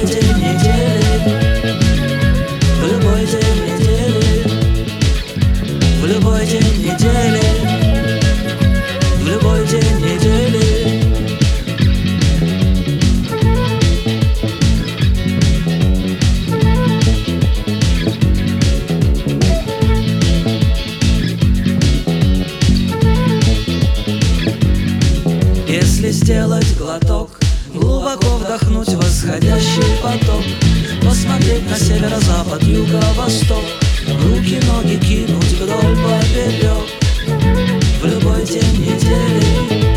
день недели, в любой день недели, в любой день недели, в любой день недели. Если сделать глоток, глубоко вдохнуть восходящий поток, посмотреть на северо-запад, юго-восток, руки, ноги кинуть вдоль поперек, в любой день недели,